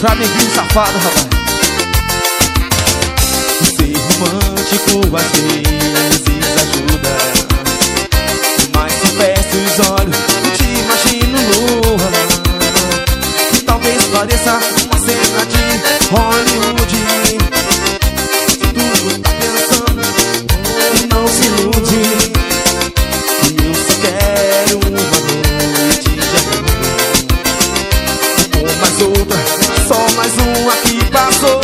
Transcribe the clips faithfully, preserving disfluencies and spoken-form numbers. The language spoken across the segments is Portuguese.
Pra neguinho safado, rapaz. Ser romântico às vezes ajuda, mas se fecho os olhos eu te imagino nua, que talvez pareça uma cena de Hollywood. Se tu tá pensando, não se ilude, que eu só quero uma noite de amor. Ou mais outra, só mais uma que passou.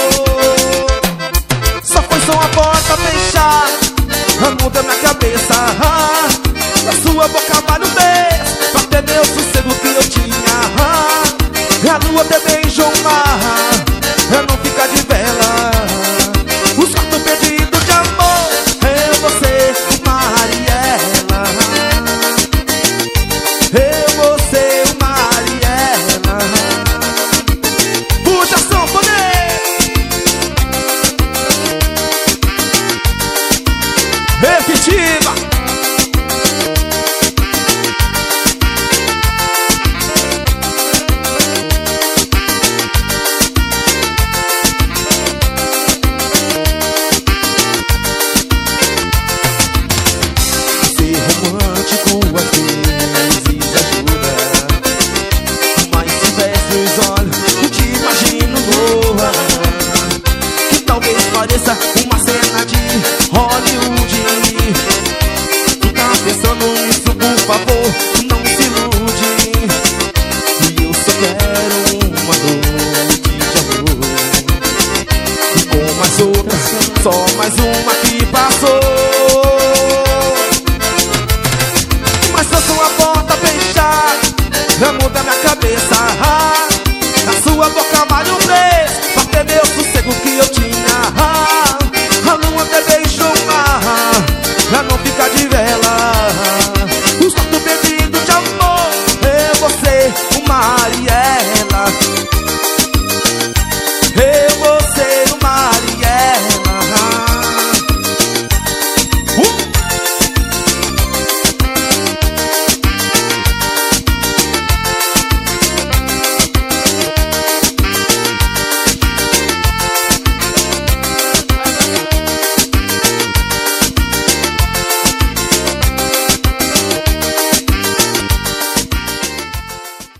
Só foi só a porta fechar, muda minha cabeça. Ah, na sua boca vale um beijo, pra ter meu sossego que eu tinha. Ah, a lua te beijou o mar, não fica de vela. Os quatro pedidos de amor, eu, você, Mariela. Eu, você, Mariela. Puxa som, poder. Efetiva. Ser romântico às vezes ajuda, mas se fecho os olhos eu te imagino nua, que talvez pareça uma cena de Hollywood. Tu tá pensando nisso, por favor, não se ilude, e eu só quero uma noite de amor. E com mais outra, só mais uma que passou. Mas só sua porta fechar, muda minha